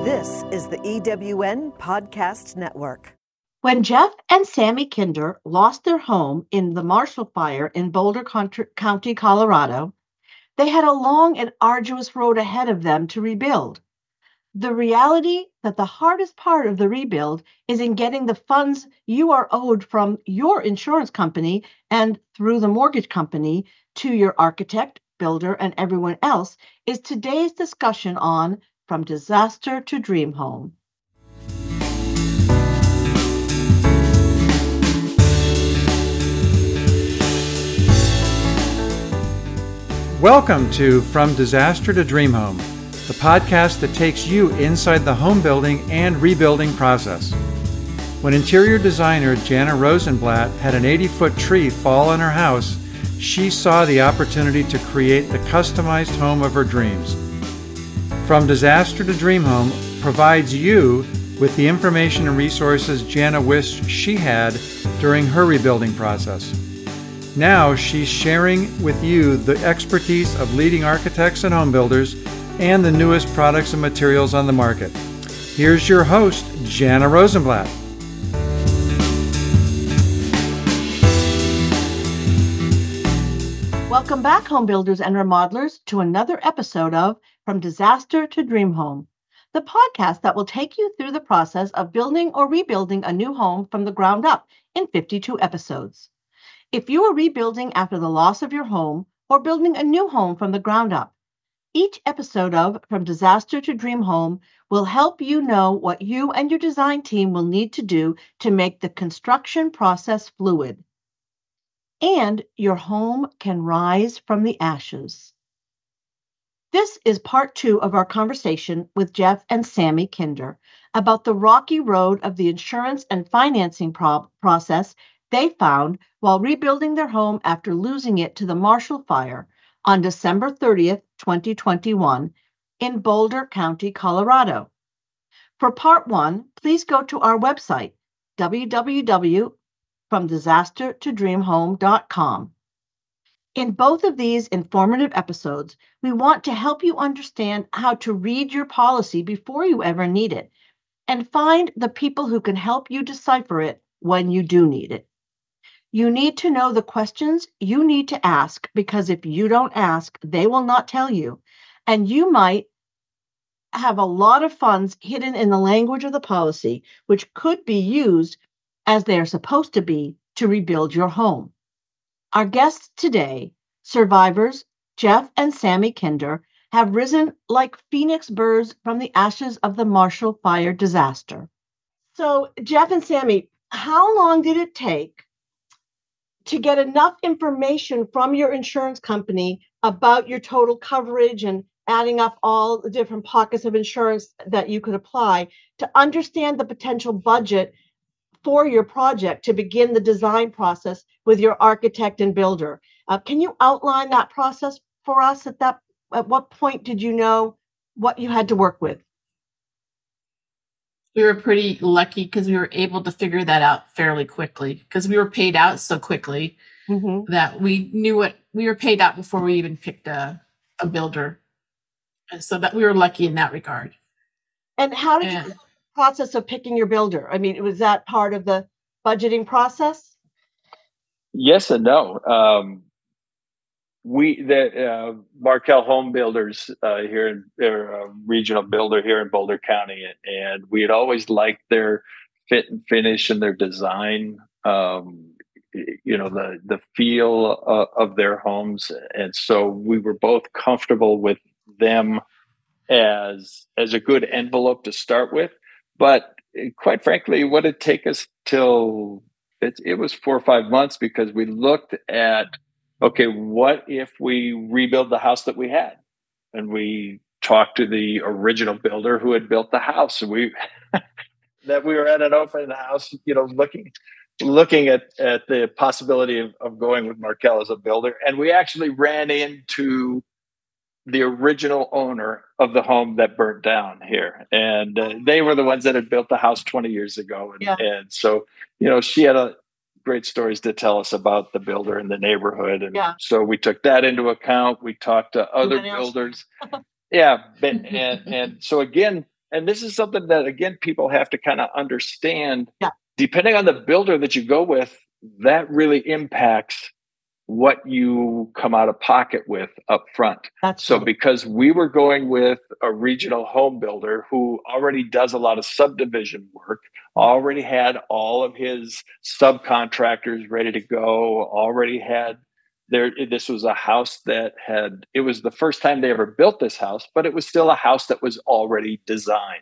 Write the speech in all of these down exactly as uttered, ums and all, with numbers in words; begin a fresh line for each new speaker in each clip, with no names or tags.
This is the E W N Podcast Network.
When Jeff and Sammy Kinder lost their home in the Marshall Fire in Boulder County, Colorado, they had a long and arduous road ahead of them to rebuild. The reality that the hardest part of the rebuild is in getting the funds you are owed from your insurance company and through the mortgage company to your architect, builder, and everyone else is today's discussion on From Disaster to Dream Home.
Welcome to From Disaster to Dream Home, the podcast that takes you inside the home building and rebuilding process. When interior designer Jana Rosenblatt had an eighty-foot tree fall on her house, she saw the opportunity to create the customized home of her dreams. From Disaster to Dream Home provides you with the information and resources Jana wished she had during her rebuilding process. Now she's sharing with you the expertise of leading architects and home builders and the newest products and materials on the market. Here's your host, Jana Rosenblatt.
Welcome back, home builders and remodelers, to another episode of From Disaster to Dream Home, the podcast that will take you through the process of building or rebuilding a new home from the ground up in fifty-two episodes. If you are rebuilding after the loss of your home or building a new home from the ground up, each episode of From Disaster to Dream Home will help you know what you and your design team will need to do to make the construction process fluid. And your home can rise from the ashes. This is part two of our conversation with Jeff and Sammy Kinder about the rocky road of the insurance and financing pro- process they found while rebuilding their home after losing it to the Marshall Fire on December thirtieth, twenty twenty-one in Boulder County, Colorado. For part one, please go to our website, w w w dot from disaster to dream home dot com. In both of these informative episodes, we want to help you understand how to read your policy before you ever need it and find the people who can help you decipher it when you do need it. You need to know the questions you need to ask, because if you don't ask, they will not tell you. And you might have a lot of funds hidden in the language of the policy, which could be used as they are supposed to be to rebuild your home. Our guests today, survivors Jeff and Sammy Kinder, have risen like phoenix birds from the ashes of the Marshall Fire disaster. So, Jeff and Sammy, how long did it take to get enough information from your insurance company about your total coverage and adding up all the different pockets of insurance that you could apply to understand the potential budget for your project to begin the design process with your architect and builder? Uh, can you outline that process for us? At that, at what point did you know what you had to work with?
We were pretty lucky because we were able to figure that out fairly quickly, because we were paid out so quickly mm-hmm. that we knew what we were paid out before we even picked a, a builder. And so that we were lucky in that regard.
And how did and, you process of picking your builder? I mean, was that part of the budgeting process?
Yes and no. Um, we the uh, Markel Home Builders uh, here, in, they're a regional builder here in Boulder County, and we had always liked their fit and finish and their design. Um, you know, the the feel uh, of their homes, and so we were both comfortable with them as as a good envelope to start with. But quite frankly, what did it take us till it, it was four or five months because we looked at, okay, what if we rebuild the house that we had? And we talked to the original builder who had built the house. And we that we were at an open house, you know, looking looking at, at the possibility of, of going with Markel as a builder. And we actually ran into the original owner of the home that burnt down here. And uh, they were the ones that had built the house twenty years ago. And, yeah. and so, you know, she had a great stories to tell us about the builder in the neighborhood. And yeah. so we took that into account. We talked to other builders. yeah. And, and so again, and this is something that, again, people have to kind of understand.
Yeah.
Depending on the builder that you go with, that really impacts what you come out of pocket with up front.
That's
so
right.
Because we were going with a regional home builder who already does a lot of subdivision work, already had all of his subcontractors ready to go, already had there. This was a house that had, it was the first time they ever built this house, but it was still a house that was already designed.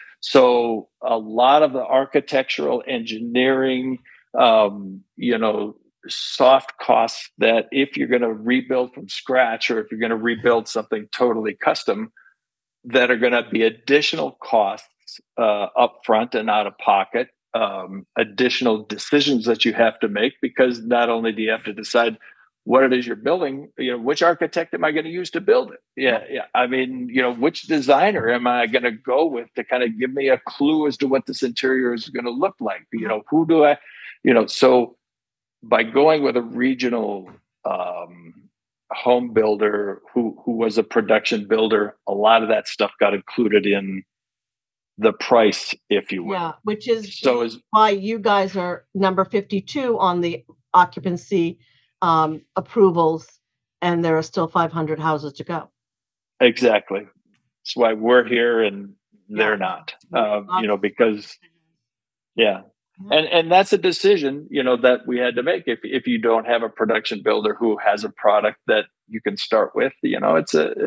So a lot of the architectural engineering, um, you know, soft costs that if you're going to rebuild from scratch, or if you're going to rebuild something totally custom, that are going to be additional costs uh, up front and out of pocket, um, additional decisions that you have to make, because not only do you have to decide what it is you're building, you know, which architect am I going to use to build it? Yeah, yeah. I mean, you know, which designer am I going to go with to kind of give me a clue as to what this interior is going to look like? You know, who do I, you know, so by going with a regional um, home builder who who was a production builder, a lot of that stuff got included in the price, if you will.
Yeah, which is
so is
why you guys are number fifty-two on the occupancy um, approvals, and there are still five hundred houses to go.
Exactly. That's why we're here and they're
Yeah.
not. Um, you know, because yeah. And and that's a decision, you know, that we had to make. If if you don't have a production builder who has a product that you can start with, you know, it's a,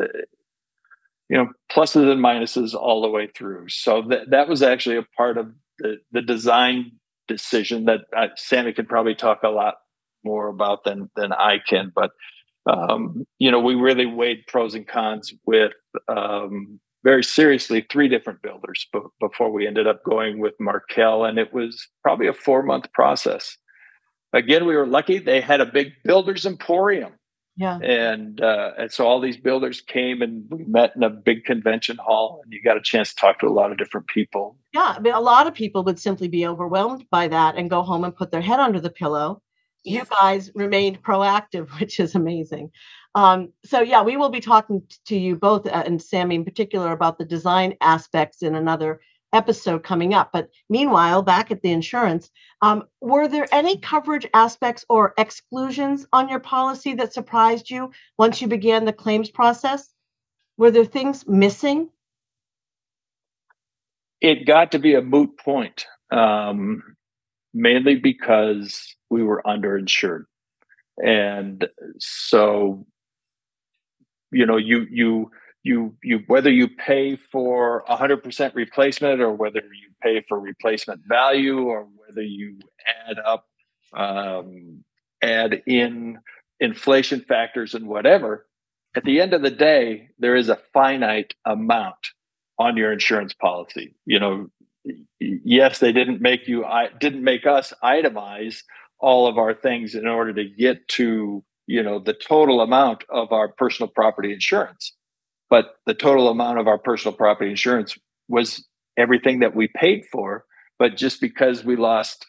you know, pluses and minuses all the way through. So that that was actually a part of the the design decision that uh, Sammy could probably talk a lot more about than than I can. But um, you know, we really weighed pros and cons with um, very seriously three different builders b- before we ended up going with Markel, and it was probably a four month process. Again, we were lucky; they had a big builders emporium,
Yeah.
and uh, and so all these builders came, and we met in a big convention hall, and you got a chance to talk to a lot of different people.
Yeah, I mean, a lot of people would simply be overwhelmed by that and go home and put their head under the pillow. You guys remained proactive, which is amazing. Um, so yeah, we will be talking t- to you both, uh, and Sammy in particular, about the design aspects in another episode coming up. But meanwhile, back at the insurance, um, were there any coverage aspects or exclusions on your policy that surprised you once you began the claims process? Were there things missing?
It got to be a moot point, um, mainly because we were underinsured. And so, you know, you, you, you, you, whether you pay for one hundred percent replacement, or whether you pay for replacement value, or whether you add up, um, add in inflation factors and whatever, at the end of the day, there is a finite amount on your insurance policy. You know, yes, they didn't make you, I didn't make us itemize all of our things in order to get to, you know, the total amount of our personal property insurance. But the total amount of our personal property insurance was everything that we paid for. But just because we lost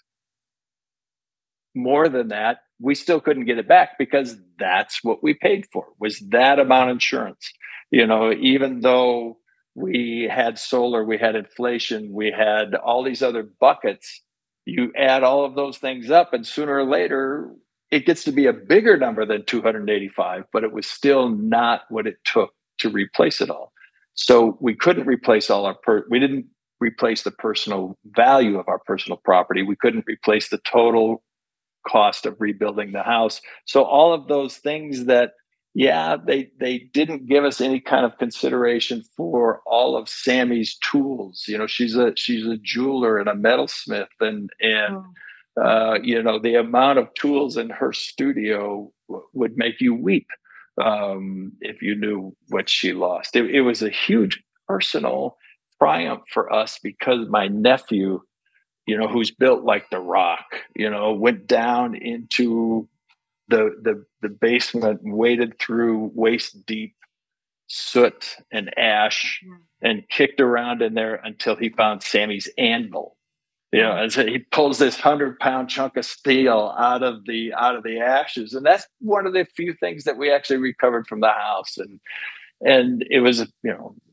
more than that, we still couldn't get it back, because that's what we paid for, was that amount of insurance. You know, even though we had solar, we had inflation, we had all these other buckets, you add all of those things up, and sooner or later it gets to be a bigger number than two hundred eighty-five, but it was still not what it took to replace it all. So we couldn't replace all our, per- we didn't replace the personal value of our personal property. We couldn't replace the total cost of rebuilding the house. So all of those things that, yeah, they they didn't give us any kind of consideration for all of Sammy's tools. You know, she's a she's a jeweler and a metalsmith, and and oh. uh, you know, the amount of tools in her studio w- would make you weep um, if you knew what she lost. It, it was a huge personal triumph for us, because my nephew, you know, who's built like the Rock, you know, went down into the the the basement, waded through waist deep soot and ash, and kicked around in there until he found Sammy's anvil. You know, and so he pulls this hundred pound chunk of steel out of the out of the ashes, and that's one of the few things that we actually recovered from the house. And and it was, you know,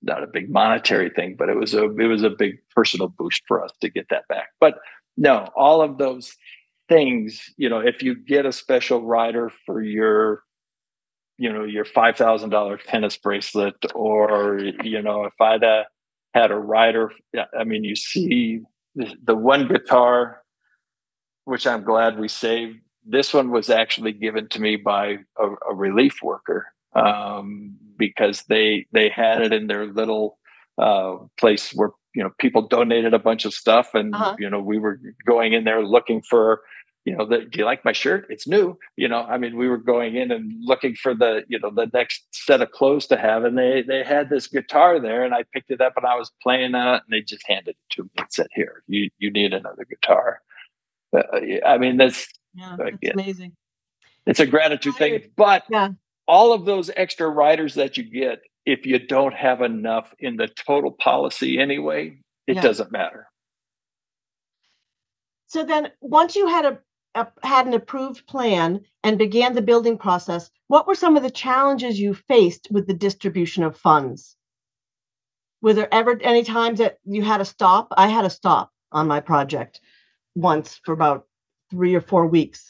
not a big monetary thing, but it was a it was a big personal boost for us to get that back. But no, all of those things, you know, if you get a special rider for your, you know, your five thousand dollars tennis bracelet, or, you know, if I'd uh, had a rider, I mean, you see the, the one guitar, which I'm glad we saved. This one was actually given to me by a, a relief worker, um, because they they had it in their little uh, place where, you know, people donated a bunch of stuff, and uh-huh. you know, we were going in there looking for, you know, the, do you like my shirt? It's new. You know, I mean, we were going in and looking for the, you know, the next set of clothes to have, and they they had this guitar there, and I picked it up and I was playing on it, and they just handed it to me and said, "Here, you you need another guitar." Uh, I mean, that's,
yeah, that's again, amazing.
It's a gratitude thing, but yeah. all of those extra riders that you get, if you don't have enough in the total policy anyway, it yeah. doesn't matter.
So then, once you had a, a had an approved plan and began the building process, what were some of the challenges you faced with the distribution of funds? Were there ever any times that you had to stop? I had to stop on my project once for about three or four weeks.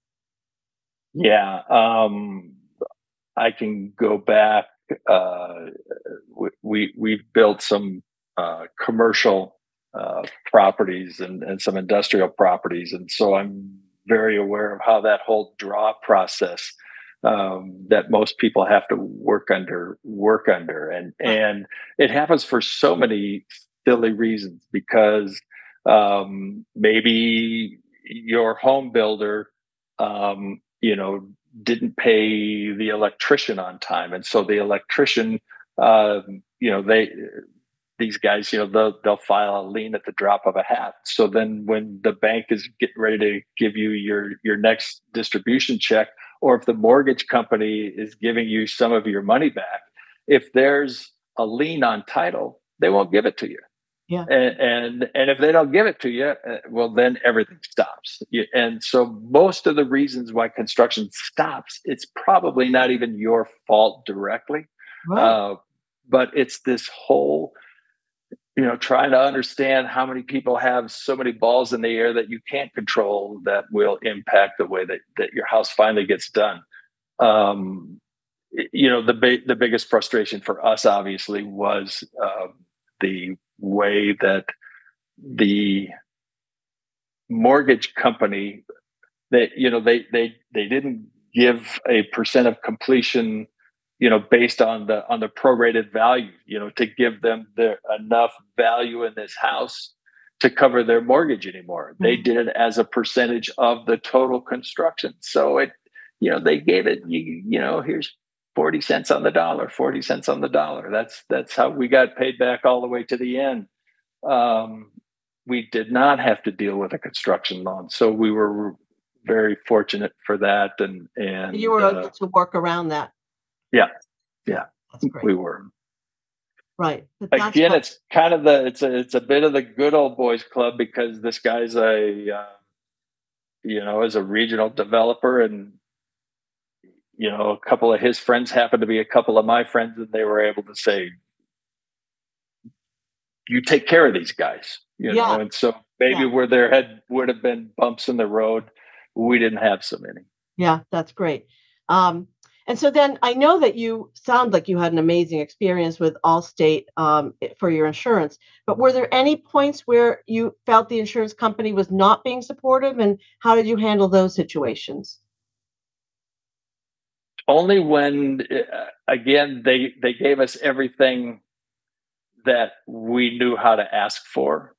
Yeah, um, I can go back. Uh, we we built some uh, commercial uh, properties and, and some industrial properties, and so I'm very aware of how that whole draw process um, that most people have to work under work under, and and it happens for so many silly reasons, because um, maybe your home builder, um, you know, didn't pay the electrician on time, and so the electrician, uh, you know, they these guys, you know, they'll they'll file a lien at the drop of a hat. So then, when the bank is getting ready to give you your your next distribution check, or if the mortgage company is giving you some of your money back, if there's a lien on title, they won't give it to you.
Yeah.
And, and and if they don't give it to you, uh, well, then everything stops. You, and so most of the reasons why construction stops, it's probably not even your fault directly,
right.
uh, but it's this whole, you know, trying to understand how many people have so many balls in the air that you can't control that will impact the way that, that your house finally gets done. Um, you know, the ba- the biggest frustration for us, obviously, was uh, the way that the mortgage company, that, you know, they they they didn't give a percent of completion, you know, based on the on the prorated value, you know, to give them the enough value in this house to cover their mortgage anymore. Mm-hmm. They did it as a percentage of the total construction. So it, you know, they gave it, you, you know, here's forty cents on the dollar, forty cents on the dollar. That's, that's how we got paid back all the way to the end. Um, we did not have to deal with a construction loan. So we were very fortunate for that. And, and
you were uh, able to work around that.
Yeah. Yeah.
That's great.
We were.
Right.
Again, what... it's kind of the, it's a, it's a bit of the good old boys club, because this guy's a, uh, you know, is a regional developer, and, you know, a couple of his friends happened to be a couple of my friends, and they were able to say, you take care of these guys, you yeah. know? And so maybe yeah. where there had, would have been bumps in the road, we didn't have so many.
Yeah, that's great. Um, and so then I know that you sound like you had an amazing experience with Allstate um, for your insurance, but were there any points where you felt the insurance company was not being supportive, and how did you handle those situations?
Only when, uh, again, they, they gave us everything that we knew how to ask for,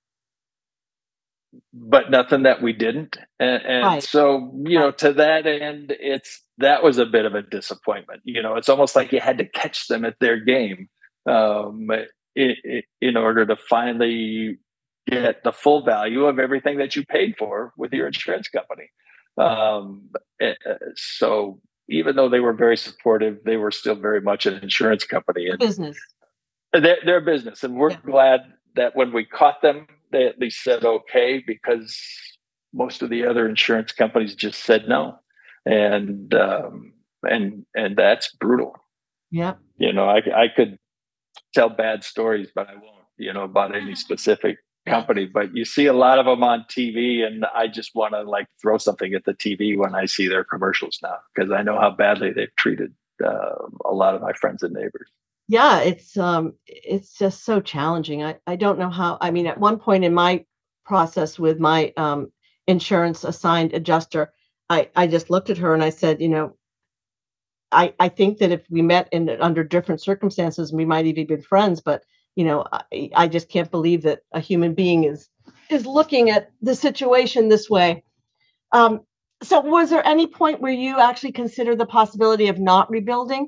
but nothing that we didn't. And, and right. so, you know, to that end, it's, that was a bit of a disappointment. You know, it's almost like you had to catch them at their game um, in, in order to finally get the full value of everything that you paid for with your insurance company. Um, so even though they were very supportive, they were still very much an insurance company. And
business.
They're, they're business. And we're yeah. glad that when we caught them, they at least said okay, because most of the other insurance companies just said no. And um, and and that's brutal.
Yeah.
You know, I, I could tell bad stories, but I won't, you know, about any specific company. But you see a lot of them on T V, and I just want to like throw something at the T V when I see their commercials now, because I know how badly they've treated uh, a lot of my friends and neighbors.
Yeah, it's um, it's just so challenging. I, I don't know how. I mean, at one point in my process with my um, insurance assigned adjuster, I, I just looked at her and I said, you know, I, I think that if we met in under different circumstances, we might even be friends. But you know, I, I just can't believe that a human being is is looking at the situation this way. Um, so, was there any point where you actually considered the possibility of not rebuilding?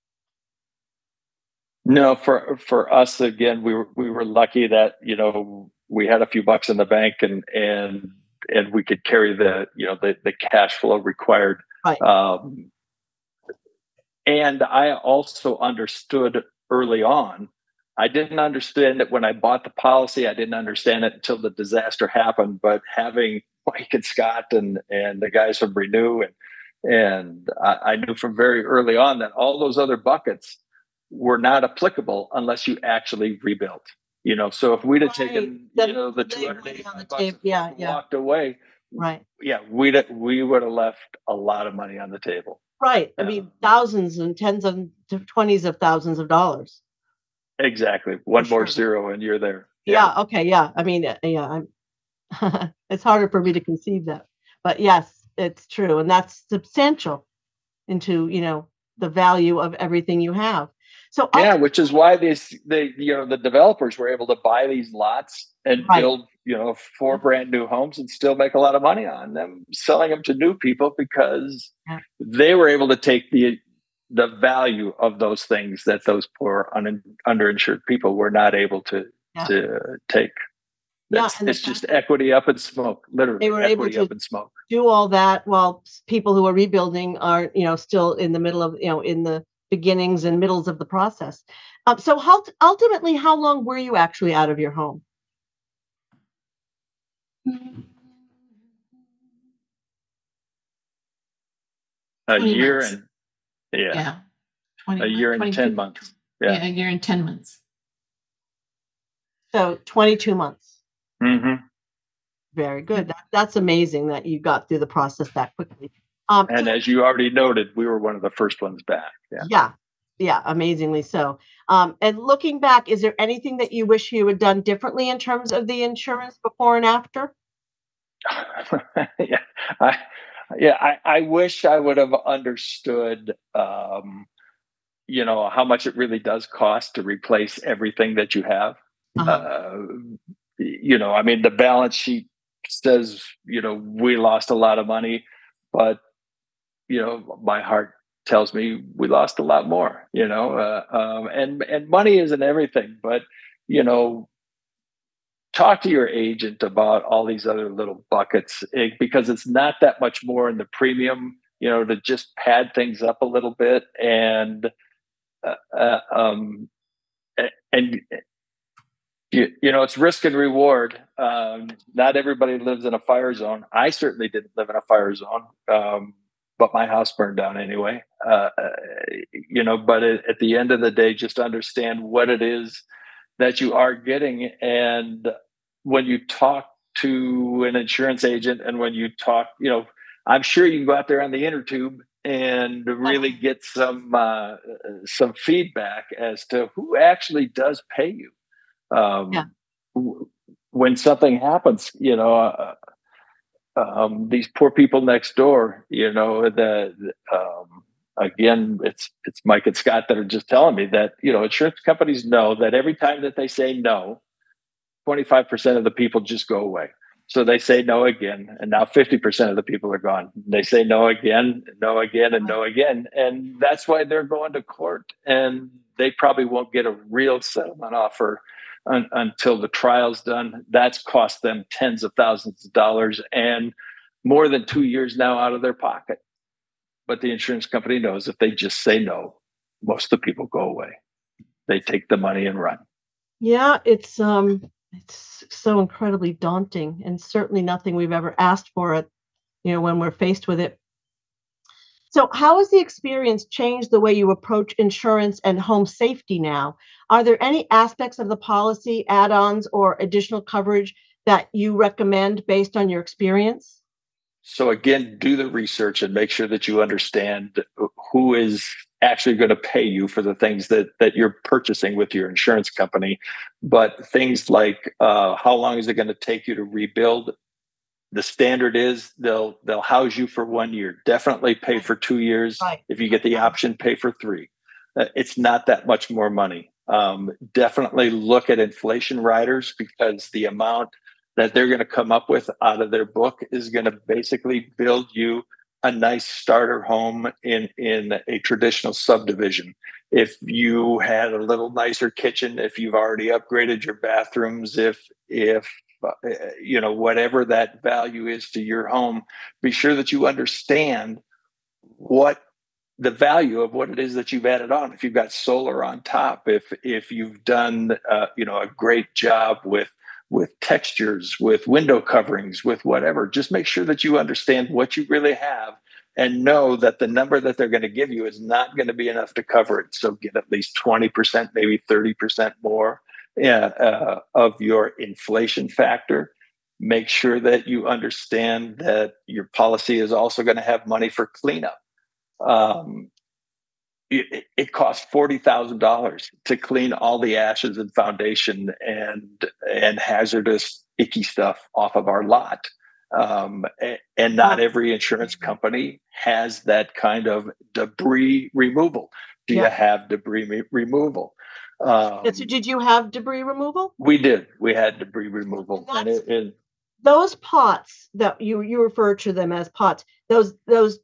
No, for for us again, we were we were lucky that, you know, we had a few bucks in the bank, and and and we could carry the, you know, the the cash flow required.
Right.
Um, and I also understood early on. I didn't understand it when I bought the policy. I didn't understand it until the disaster happened. But having Mike and Scott and and the guys from Renew, and and I, I knew from very early on that all those other buckets were not applicable unless you actually rebuilt. You know, so if we'd have
Right.
taken,
Then
you know, the
they
two hundred
lay on the
eighty-five bucks
table. Yeah,
and
yeah.
walked away,
Right.
yeah, we'd we would have left a lot of money on the table.
Right. I
Um,
mean, thousands and tens of to twenties of thousands of dollars.
exactly. One
For
more
sure.
zero and you're there.
Yeah. Okay. Yeah. I mean, uh, yeah. I'm. It's harder for me to conceive that, but yes, it's true, and that's substantial into you know the value of everything you have. So
Yeah,
ultimately,
which is why these the you know the developers were able to buy these lots and
right.
build, you know, four brand new homes and still make a lot of money on them, selling them to new people, because
Yeah.
they were able to take the the value of those things that those poor un, underinsured people were not able to
Yeah.
to take.
Yeah,
That's,
and the
it's just
fact that
equity up in smoke, literally
they were able
equity
to
up in smoke.
do all that while s- people who are rebuilding are you know still in the middle of you know in the beginnings and middles of the process. Um, so how ultimately, how long were you actually out of your home?
A
twenty
year
months.
and yeah,
Yeah. twenty
a year and ten
twenty-two
months.
Yeah.
Yeah.
a year and ten months.
So twenty-two months.
Mm-hmm.
Very good. That, that's amazing that you got through the process that quickly. Um,
And
so-
as you already noted, we were one of the first ones back. Yeah.
yeah, yeah, amazingly so. Um, and looking back, is there anything that you wish you had done differently in terms of the insurance before and after?
yeah, I, yeah, I, I wish I would have understood, um, you know, how much it really does cost to replace everything that you have.
Uh-huh.
Uh, you know, I mean, the balance sheet says, you know, we lost a lot of money, but you know, my heart tells me we lost a lot more. You know, uh, um, and and money isn't everything, but you know, talk to your agent about all these other little buckets, eh, because it's not that much more in the premium, you know, to just pad things up a little bit. And uh, uh, um, and you, you know, it's risk and reward. Um, not everybody lives in a fire zone. I certainly didn't live in a fire zone, um, but my house burned down anyway. Uh, you know, but it, at the end of the day, just understand what it is that you are getting. And when you talk to an insurance agent, and when you talk, you know, I'm sure you can go out there on the inner tube and really get some uh, some feedback as to who actually does pay you. Um,
Yeah.
When something happens, you know, uh, um, these poor people next door, you know, the, the um, again, it's it's Mike and Scott that are just telling me that, you know, insurance companies know that every time that they say no, twenty-five percent of the people just go away. So they say no again, and now fifty percent of the people are gone. They say no again, no again, and no again. And that's why they're going to court. And they probably won't get a real settlement offer un- until the trial's done. That's cost them tens of thousands of dollars and more than two years now out of their pocket. But the insurance company knows if they just say no, most of the people go away. They take the money and run.
Yeah, it's um it's so incredibly daunting, and certainly nothing we've ever asked for it, you know, when we're faced with it. So how has the experience changed the way you approach insurance and home safety now? Are there any aspects of the policy, add-ons, or additional coverage that you recommend based on your experience?
So again, do the research and make sure that you understand who is actually going to pay you for the things that that you're purchasing with your insurance company. But things like uh, how long is it going to take you to rebuild? The standard is they'll they'll house you for one year. Definitely pay for two years.
Right.
If you get the option, pay for three. Uh, it's not that much more money. Um, definitely look at inflation riders, because the amount that they're going to come up with out of their book is going to basically build you a nice starter home in, in a traditional subdivision. If you had a little nicer kitchen, if you've already upgraded your bathrooms, if, if, uh, you know, whatever that value is to your home, be sure that you understand what the value of what it is that you've added on. If you've got solar on top, if, if you've done, uh, you know, a great job with with textures, with window coverings, with whatever, just make sure that you understand what you really have and know that the number that they're going to give you is not going to be enough to cover it. So get at least twenty percent, maybe thirty percent more uh, uh, of your inflation factor. Make sure that you understand that your policy is also going to have money for cleanup. Um, It, it costs forty thousand dollars to clean all the ashes and foundation and and hazardous icky stuff off of our lot. Um, and, and not every insurance company has that kind of debris removal. Do yeah. you have debris me- removal? Um,
so did you have debris removal?
We did. We had debris removal. And, and it, it,
those pots that you you refer to them as pots, those those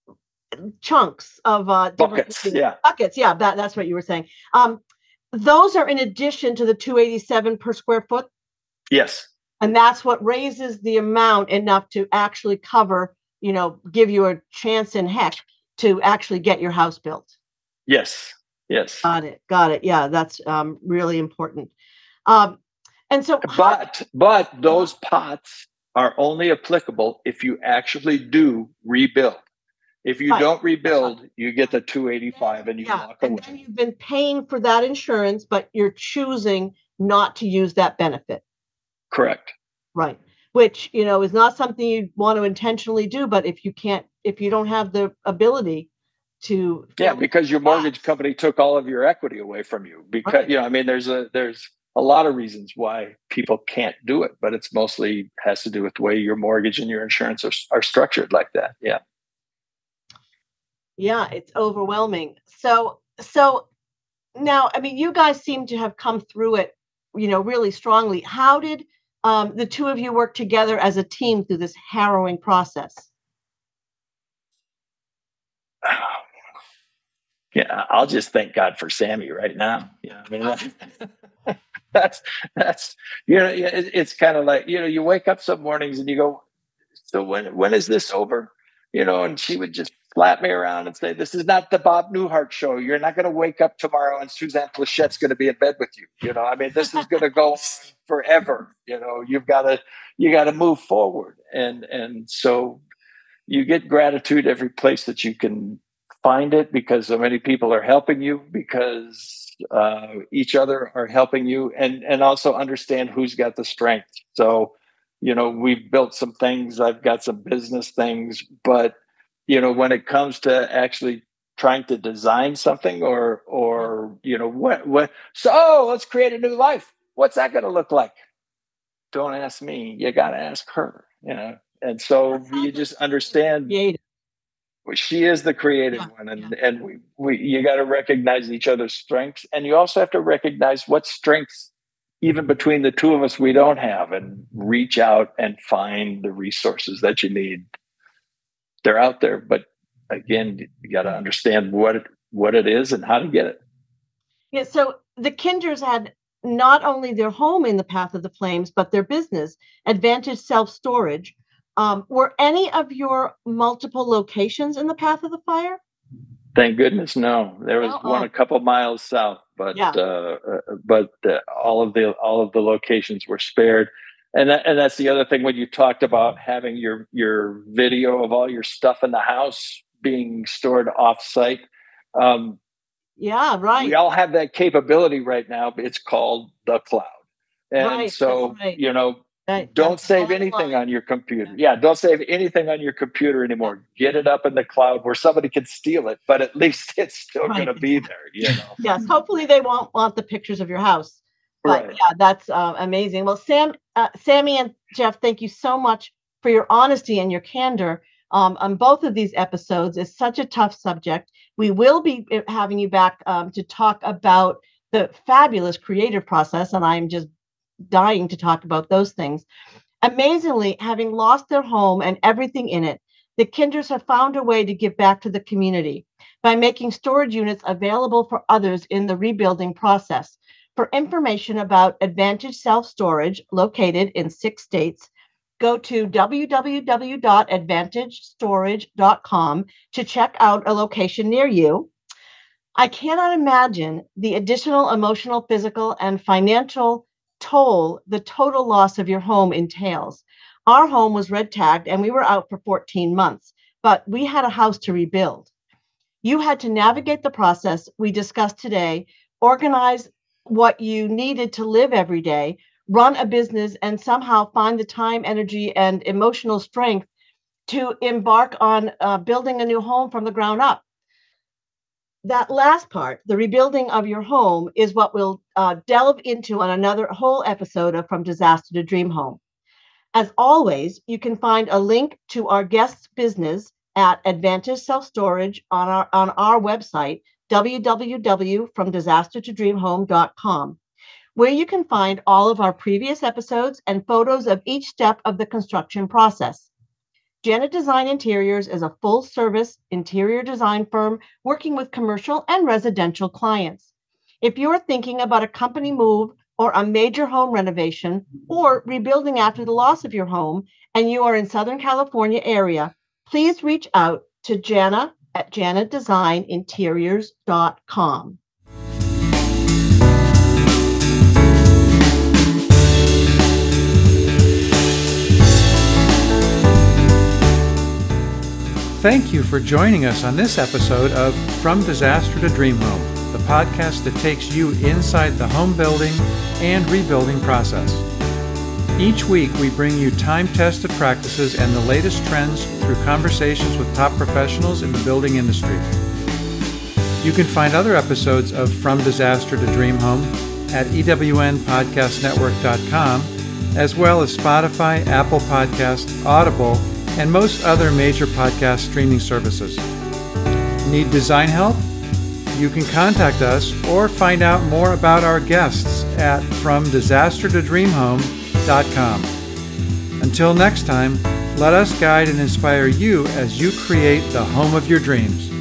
chunks of uh
buckets, yeah,
buckets, yeah. That that's what you were saying. Um, those are in addition to the two eighty-seven per square foot.
Yes,
and that's what raises the amount enough to actually cover, you know, give you a chance in heck to actually get your house built.
Yes, yes.
Got it, got it. Yeah, that's um really important. Um, and so,
but how- but those pots are only applicable if you actually do rebuild. If you right. don't rebuild, you get the two eighty-five and you
yeah.
walk
and
away.
then you've been paying for that insurance, but you're choosing not to use that benefit.
Correct.
Right. Which, you know, is not something you want to intentionally do, but if you can't, if you don't have the ability to.
Yeah, because your mortgage company took all of your equity away from you. Because, right. you know, I mean, there's a, there's a lot of reasons why people can't do it, but it's mostly has to do with the way your mortgage and your insurance are, are structured like that. Yeah.
Yeah, it's overwhelming. So, so now, I mean, you guys seem to have come through it, you know, really strongly. How did um, the two of you work together as a team through this harrowing process?
Yeah, I'll just thank God for Sammy right now. Yeah, I mean, that, that's that's you know, it, it's kind of like, you know, you wake up some mornings and you go, so when when is this over? You know, and she would just slap me around and say, this is not the Bob Newhart show. You're not going to wake up tomorrow and Suzanne Plachette's going to be in bed with you. You know, I mean, this is going to go on forever. You know, you've got to, you got to move forward. And, and so you get gratitude every place that you can find it, because so many people are helping you, because uh, each other are helping you, and, and also understand who's got the strength. So, you know, we've built some things, I've got some business things, but you know, when it comes to actually trying to design something or, or, you know, what, what, so let's create a new life. What's that going to look like? Don't ask me. You got to ask her, you know? And so you just understand well, she is the creative yeah, one. And, yeah. and we, we, you got to recognize each other's strengths. And you also have to recognize what strengths, even between the two of us, we don't have, and reach out and find the resources that you need. They're out there, but again, you got to understand what it, what it is and how to get it.
Yeah. So the Kinders had not only their home in the path of the flames, but their business, Advantage Self Storage. Um, were any of your multiple locations in the path of the fire?
Thank goodness, no. There was oh, one oh. a couple miles south, but yeah. uh, uh, but uh, all of the all of the locations were spared. And that, and that's the other thing when you talked about having your your video of all your stuff in the house. being stored off-site. Um,
yeah, right.
We all have that capability right now. It's called the cloud. And
right,
so,
right.
you know,
Right.
don't
That's
save anything on your computer. Yeah. yeah, don't save anything on your computer anymore. Get it up in the cloud where somebody can steal it, but at least it's still
right.
going to be there, you know.
Yes, hopefully they won't want the pictures of your house. But
right.
yeah, that's uh, amazing. Well, Sam, uh, Sammy and Jeff, thank you so much for your honesty and your candor um, on both of these episodes. It's such a tough subject. We will be having you back um, to talk about the fabulous creative process, and I'm just dying to talk about those things. Amazingly, having lost their home and everything in it, the Kinders have found a way to give back to the community by making storage units available for others in the rebuilding process. For information about Advantage Self-Storage, located in six states, go to w w w dot advantage storage dot com to check out a location near you. I cannot imagine the additional emotional, physical, and financial toll the total loss of your home entails. Our home was red tagged and we were out for fourteen months, but we had a house to rebuild. You had to navigate the process we discussed today, organize what you needed to live every day, run a business, and somehow find the time, energy, and emotional strength to embark on uh, building a new home from the ground up. That last part, the rebuilding of your home, is what we'll uh, delve into on another whole episode of From Disaster to Dream Home. As always, you can find a link to our guest's business at Advantage Self-Storage on our, on our website, w w w dot from disaster to dream home dot com, where you can find all of our previous episodes and photos of each step of the construction process. Janet Design Interiors is a full-service interior design firm working with commercial and residential clients. If you're thinking about a company move or a major home renovation or rebuilding after the loss of your home and you are in Southern California area, please reach out to Jana at janet design interiors dot com.
Thank you for joining us on this episode of From Disaster to Dream Home, the podcast that takes you inside the home building and rebuilding process. Each week, we bring you time-tested practices and the latest trends through conversations with top professionals in the building industry. You can find other episodes of From Disaster to Dream Home at e w n podcast network dot com, as well as Spotify, Apple Podcasts, Audible, and most other major podcast streaming services. Need design help? You can contact us or find out more about our guests at from disaster to dream home dot com. Until next time, let us guide and inspire you as you create the home of your dreams.